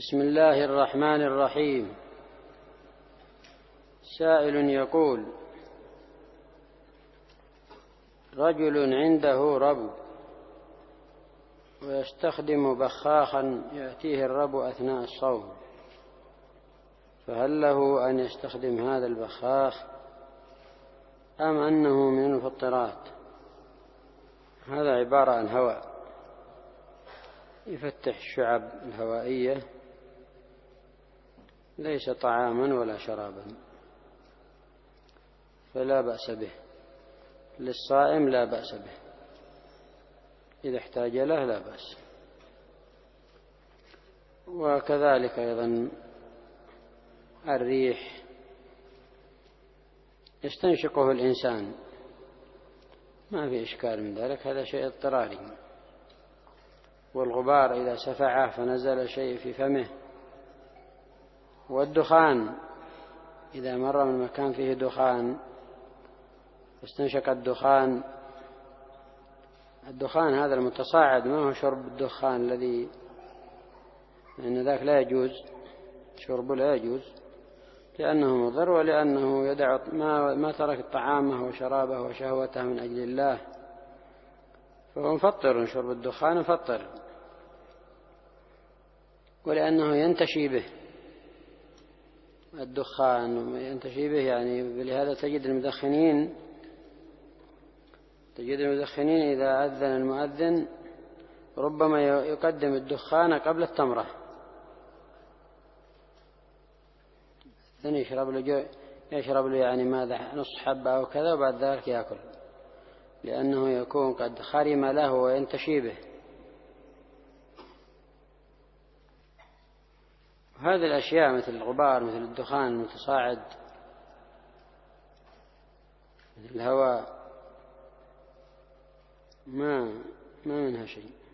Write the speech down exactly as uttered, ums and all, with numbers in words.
بسم الله الرحمن الرحيم. سائل يقول: رجل عنده ربو ويستخدم بخاخا يأتيه الربو أثناء الصوم، فهل له أن يستخدم هذا البخاخ أم أنه من المفطرات؟ هذا عبارة عن هواء يفتح الشعب الهوائية، ليس طعاما ولا شرابا، فلا بأس به. للصائم لا بأس به، إذا احتاج له لا بأس. وكذلك أيضا الريح يستنشقه الإنسان، ما في إشكال من ذلك، هذا شيء اضطراري. والغبار إذا سفعه فنزل شيء في فمه، والدخان إذا مر من مكان فيه دخان واستنشق الدخان، الدخان هذا المتصاعد ما هو شرب الدخان الذي، لأن ذاك لا يجوز شربه، لا يجوز لأنه مضر، ولأنه يدع ما, ما ترك طعامه وشرابه وشهوته من أجل الله، فهو مفطر. شرب الدخان مفطر، ولأنه ينتشي به الدخان، ينتشي به يعني. لهذا تجد المدخنين تجد المدخنين إذا أذن المؤذن ربما يقدم الدخان قبل التمرة، ثاني يشرب له يشرب له يعني ماذا نص حبة أو كذا، وبعد ذلك يأكل، لأنه يكون قد خرم له وينتشي به. هذه الأشياء مثل الغبار، مثل الدخان المتصاعد، مثل الهواء، ما ما منها شيء.